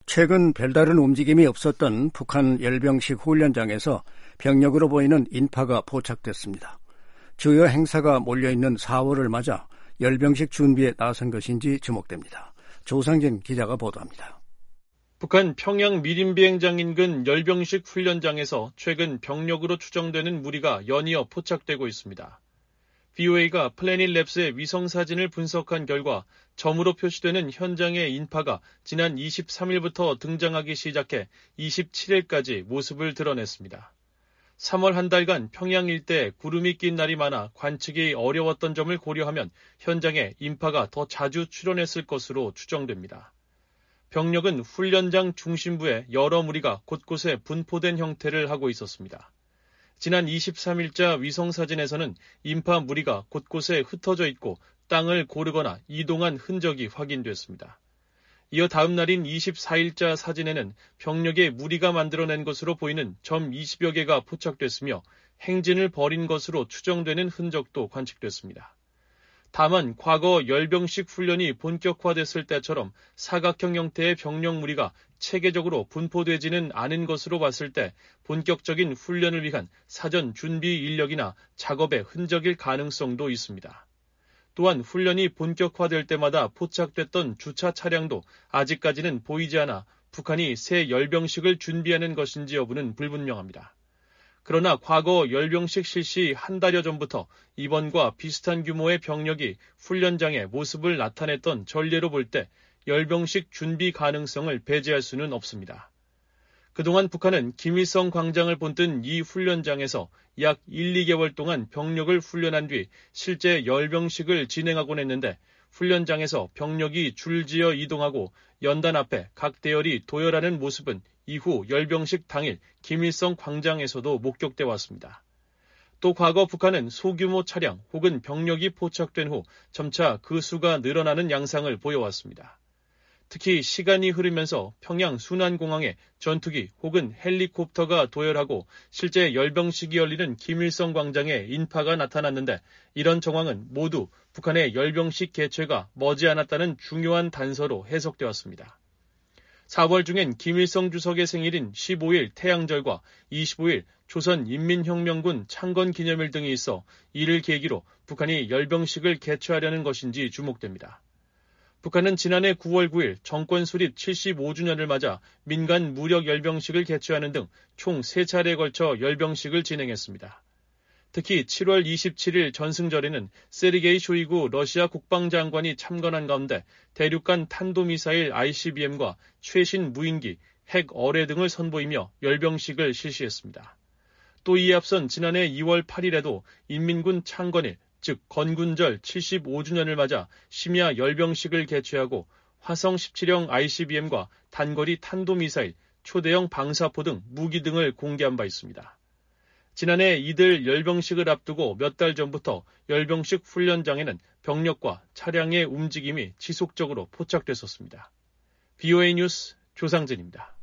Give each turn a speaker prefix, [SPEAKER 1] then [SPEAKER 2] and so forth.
[SPEAKER 1] 최근 별다른 움직임이 없었던 북한 열병식 훈련장에서 병력으로 보이는 인파가 포착됐습니다. 주요 행사가 몰려있는 4월을 맞아 열병식 준비에 나선 것인지 주목됩니다. 조상진 기자가 보도합니다.
[SPEAKER 2] 북한 평양 미림비행장 인근 열병식 훈련장에서 최근 병력으로 추정되는 무리가 연이어 포착되고 있습니다. VOA가 플래닛랩스의 위성사진을 분석한 결과 점으로 표시되는 현장의 인파가 지난 23일부터 등장하기 시작해 27일까지 모습을 드러냈습니다. 3월 한 달간 평양 일대에 구름이 낀 날이 많아 관측이 어려웠던 점을 고려하면 현장에 인파가 더 자주 출현했을 것으로 추정됩니다. 병력은 훈련장 중심부에 여러 무리가 곳곳에 분포된 형태를 하고 있었습니다. 지난 23일자 위성사진에서는 인파 무리가 곳곳에 흩어져 있고 땅을 고르거나 이동한 흔적이 확인됐습니다. 이어 다음 날인 24일자 사진에는 병력의 무리가 만들어낸 것으로 보이는 점 20여 개가 포착됐으며 행진을 벌인 것으로 추정되는 흔적도 관측됐습니다. 다만 과거 열병식 훈련이 본격화됐을 때처럼 사각형 형태의 병력 무리가 체계적으로 분포되지는 않은 것으로 봤을 때 본격적인 훈련을 위한 사전 준비 인력이나 작업의 흔적일 가능성도 있습니다. 또한 훈련이 본격화될 때마다 포착됐던 주차 차량도 아직까지는 보이지 않아 북한이 새 열병식을 준비하는 것인지 여부는 불분명합니다. 그러나 과거 열병식 실시 한 달여 전부터 이번과 비슷한 규모의 병력이 훈련장에 모습을 나타냈던 전례로 볼 때 열병식 준비 가능성을 배제할 수는 없습니다. 그동안 북한은 김일성 광장을 본뜬 이 훈련장에서 약 1, 2개월 동안 병력을 훈련한 뒤 실제 열병식을 진행하곤 했는데 훈련장에서 병력이 줄지어 이동하고 연단 앞에 각 대열이 도열하는 모습은 이후 열병식 당일 김일성 광장에서도 목격돼 왔습니다. 또 과거 북한은 소규모 차량 혹은 병력이 포착된 후 점차 그 수가 늘어나는 양상을 보여왔습니다. 특히 시간이 흐르면서 평양 순안공항에 전투기 혹은 헬리콥터가 도열하고 실제 열병식이 열리는 김일성 광장에 인파가 나타났는데 이런 정황은 모두 북한의 열병식 개최가 머지않았다는 중요한 단서로 해석되었습니다. 4월 중엔 김일성 주석의 생일인 15일 태양절과 25일 조선인민혁명군 창건기념일 등이 있어 이를 계기로 북한이 열병식을 개최하려는 것인지 주목됩니다. 북한은 지난해 9월 9일 정권 수립 75주년을 맞아 민간 무력 열병식을 개최하는 등 총 3차례에 걸쳐 열병식을 진행했습니다. 특히 7월 27일 전승절에는 세르게이 쇼이구 러시아 국방장관이 참관한 가운데 대륙간 탄도미사일 ICBM과 최신 무인기, 핵 어뢰 등을 선보이며 열병식을 실시했습니다. 또 이에 앞선 지난해 2월 8일에도 인민군 창건일, 즉 건군절 75주년을 맞아 심야 열병식을 개최하고 화성 17형 ICBM과 단거리 탄도미사일, 초대형 방사포 등 무기 등을 공개한 바 있습니다. 지난해 이들 열병식을 앞두고 몇 달 전부터 열병식 훈련장에는 병력과 차량의 움직임이 지속적으로 포착됐었습니다. VOA 뉴스 조상진입니다.